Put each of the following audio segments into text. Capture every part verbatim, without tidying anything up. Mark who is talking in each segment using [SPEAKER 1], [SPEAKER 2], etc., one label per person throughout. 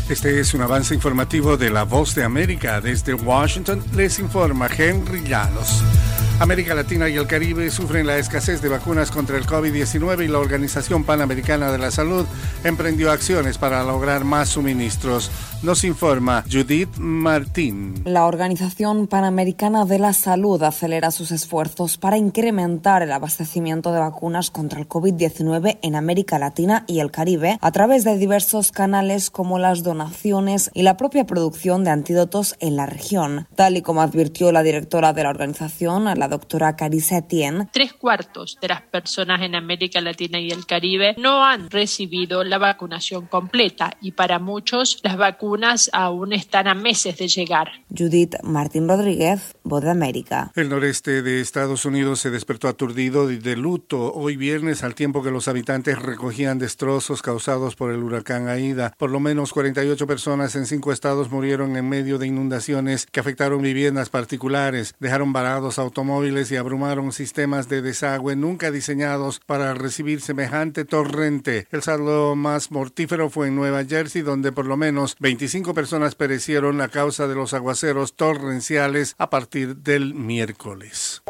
[SPEAKER 1] Este es un avance informativo de La Voz de América. Desde Washington les informa Henry Llanos. América Latina y el Caribe sufren la escasez de vacunas contra el COVID diecinueve y la Organización Panamericana de la Salud emprendió acciones para lograr más suministros. Nos informa Judith Martín.
[SPEAKER 2] La Organización Panamericana de la Salud acelera sus esfuerzos para incrementar el abastecimiento de vacunas contra el COVID diecinueve en América Latina y el Caribe a través de diversos canales como las donaciones y la propia producción de antídotos en la región. Tal y como advirtió la directora de la organización, la doctora Carissa Etienne,
[SPEAKER 3] tres cuartos de las personas en América Latina y el Caribe no han recibido la vacunación completa y para muchos las vacunas aún están a meses de llegar.
[SPEAKER 2] Judith Martín Rodríguez, Voz de América.
[SPEAKER 1] El noreste de Estados Unidos se despertó aturdido y de luto hoy viernes al tiempo que los habitantes recogían destrozos causados por el huracán Aida. Por lo menos cuarenta y ocho personas en cinco estados murieron en medio de inundaciones que afectaron viviendas particulares, dejaron varados automóviles y abrumaron sistemas de desagüe nunca diseñados para recibir semejante torrente. El saldo más mortífero fue en Nueva Jersey, donde por lo menos veinticinco personas perecieron a causa de los aguaceros torrenciales a partir del miércoles.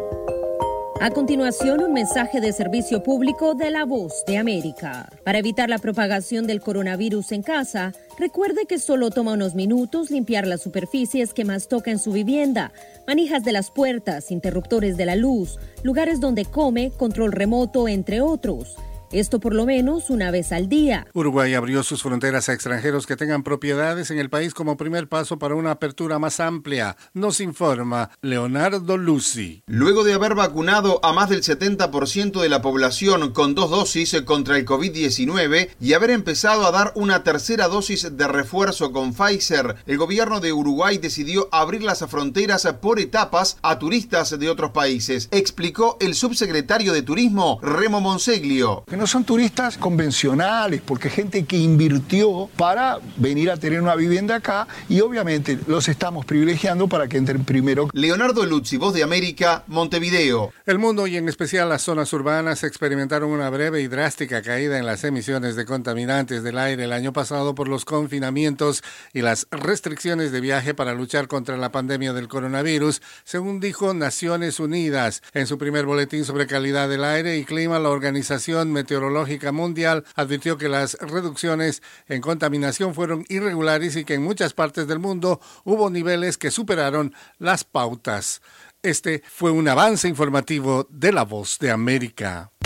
[SPEAKER 4] A continuación, un mensaje de servicio público de La Voz de América. Para evitar la propagación del coronavirus en casa, recuerde que solo toma unos minutos limpiar las superficies que más toca en su vivienda, manijas de las puertas, interruptores de la luz, lugares donde come, control remoto, entre otros. Esto por lo menos una vez al día.
[SPEAKER 1] Uruguay abrió sus fronteras a extranjeros que tengan propiedades en el país como primer paso para una apertura más amplia. Nos informa Leonardo Lucy.
[SPEAKER 5] Luego de haber vacunado a más del setenta por ciento de la población con dos dosis contra el COVID diecinueve y haber empezado a dar una tercera dosis de refuerzo con Pfizer, el gobierno de Uruguay decidió abrir las fronteras por etapas a turistas de otros países, explicó el subsecretario de Turismo, Remo Monseglio.
[SPEAKER 6] No son turistas convencionales, porque gente que invirtió para venir a tener una vivienda acá y obviamente los estamos privilegiando para que entren primero.
[SPEAKER 5] Leonardo Luzzi, Voz de América, Montevideo.
[SPEAKER 1] El mundo y en especial las zonas urbanas experimentaron una breve y drástica caída en las emisiones de contaminantes del aire el año pasado por los confinamientos y las restricciones de viaje para luchar contra la pandemia del coronavirus, según dijo Naciones Unidas. En su primer boletín sobre calidad del aire y clima, la Organización Meteorológica Mundial advirtió que las reducciones en contaminación fueron irregulares y que en muchas partes del mundo hubo niveles que superaron las pautas. Este fue un avance informativo de La Voz de América.